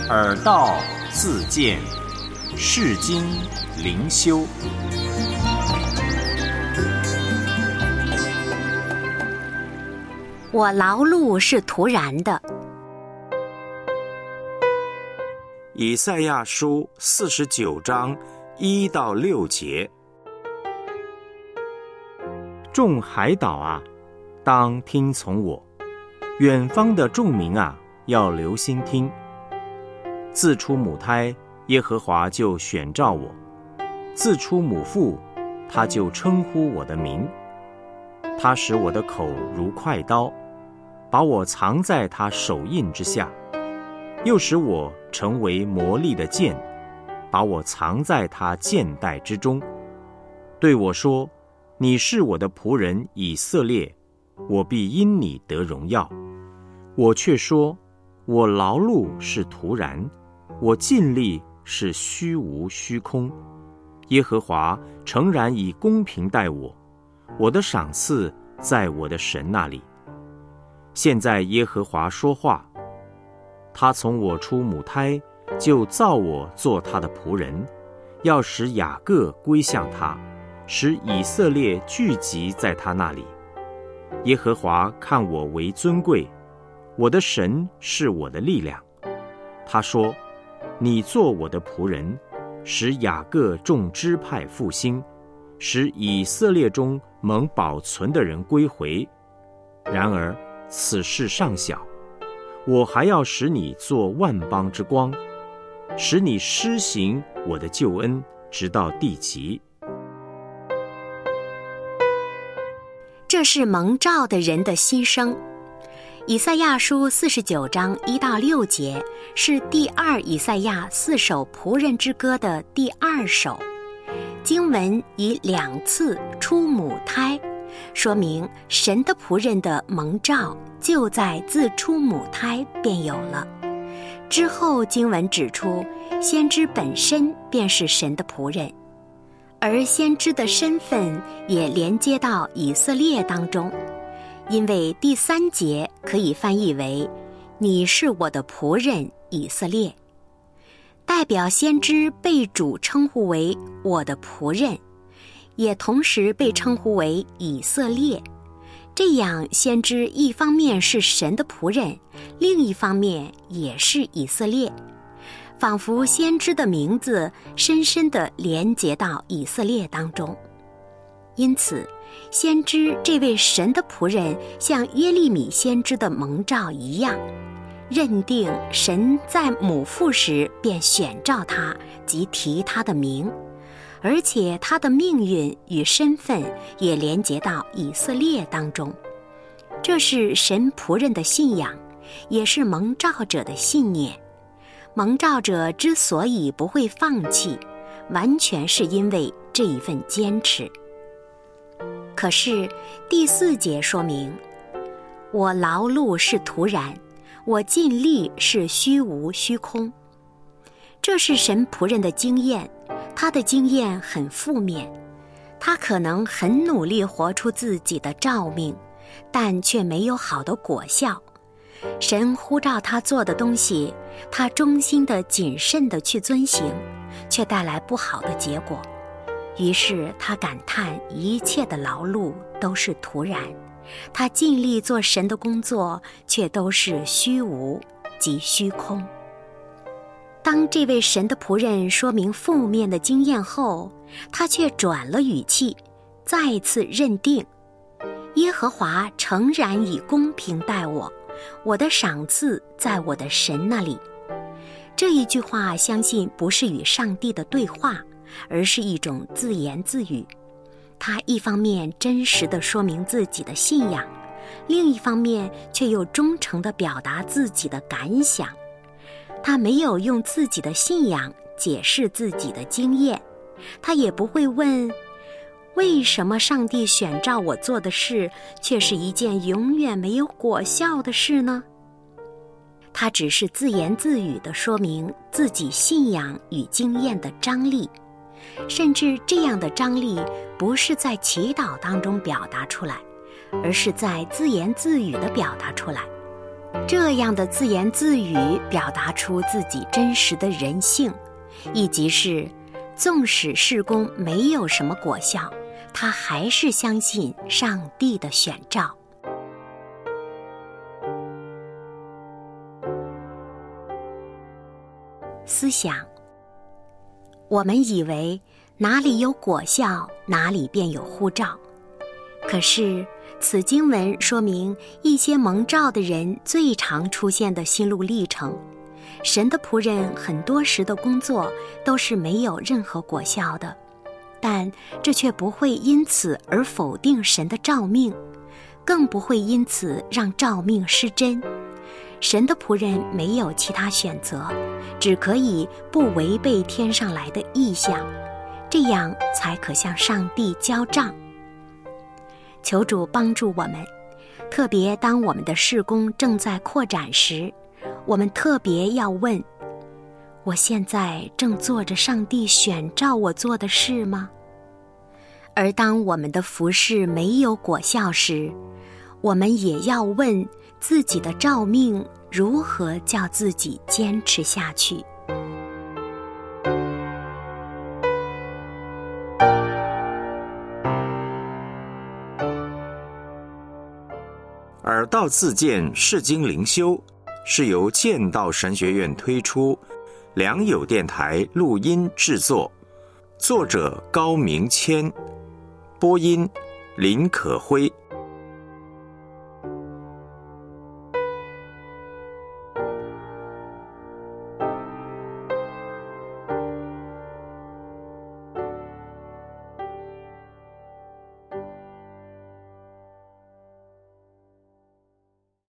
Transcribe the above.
耳道自见，世经灵修。 我劳碌是徒然的。 以赛亚书49章1到6节。众海岛啊，当听从我；远方的众民啊，要留心听。自出母胎，耶和华就选召我；自出母腹，他就称呼我的名。他使我的口如快刀，把我藏在他手印之下，又使我成为磨砺的剑，把我藏在他剑带之中。对我说：你是我的仆人以色列，我必因你得荣耀。我却说：我劳碌是徒然，我尽力是虚无虚空。耶和华诚然以公平待我，我的赏赐在我的神那里。现在耶和华说话，他从我出母胎，就造我做他的仆人，要使雅各归向他，使以色列聚集在他那里。耶和华看我为尊贵，我的神是我的力量。他说：你做我的仆人，使雅各众支派复兴，使以色列中蒙保存的人归回。然而此事尚小，我还要使你做万邦之光，使你施行我的救恩，直到地极。 这是蒙召的人的心声。以赛亚书49章1到6节是第二以赛亚4首仆人之歌的第2首。经文以2次出母胎，说明神的仆人的蒙召就在自出母胎便有了。之后经文指出，先知本身便是神的仆人，而先知的身份也连接到以色列当中，因为第3节可以翻译为你是我的仆人以色列，代表先知被主称呼为我的仆人，也同时被称呼为以色列。这样先知一方面是神的仆人，另一方面也是以色列，仿佛先知的名字深深地连结到以色列当中。因此先知这位神的仆人像耶利米先知的蒙召一样，认定神在母腹时便选召他及提他的名，而且他的命运与身份也连结到以色列当中。这是神仆人的信仰，也是蒙召者的信念。蒙召者之所以不会放弃，完全是因为这一份坚持。可是第4节说明，我劳碌是徒然，我尽力是虚无虚空。这是神仆人的经验，他的经验很负面，他可能很努力活出自己的召命，但却没有好的果效。神呼召他做的东西，他忠心的谨慎的去遵行，却带来不好的结果。于是他感叹一切的劳碌都是徒然，他尽力做神的工作，却都是虚无及虚空。当这位神的仆人说明负面的经验后，他却转了语气，再次认定耶和华诚然以公平待我，我的赏赐在我的神那里。这一句话相信不是与上帝的对话，而是一种自言自语。他一方面真实地说明自己的信仰，另一方面却又忠诚地表达自己的感想。他没有用自己的信仰解释自己的经验，他也不会问为什么上帝选召我做的事却是一件永远没有果效的事呢？他只是自言自语地说明自己信仰与经验的张力，甚至这样的张力不是在祈祷当中表达出来，而是在自言自语地表达出来。 这样的自言自语表达出自己真实的人性，以及是纵使事工没有什么果效，他还是相信上帝的选召。思想，我们以为哪里有果效，哪里便有呼召。可是此经文说明一些蒙召的人最常出现的心路历程。神的仆人很多时的工作都是没有任何果效的，但这却不会因此而否定神的召命，更不会因此让召命失真。神的仆人没有其他选择，只可以不违背天上来的意象，这样才可向上帝交账。求主帮助我们，特别当我们的事工正在扩展时，我们特别要问：我现在正做着上帝选召我做的事吗？而当我们的服事没有果效时，我们也要问自己的召命如何叫自己坚持下去。 耳道自荐释经灵修是由剑道神学院推出，良友电台录音制作，作者高明谦，播音林可辉。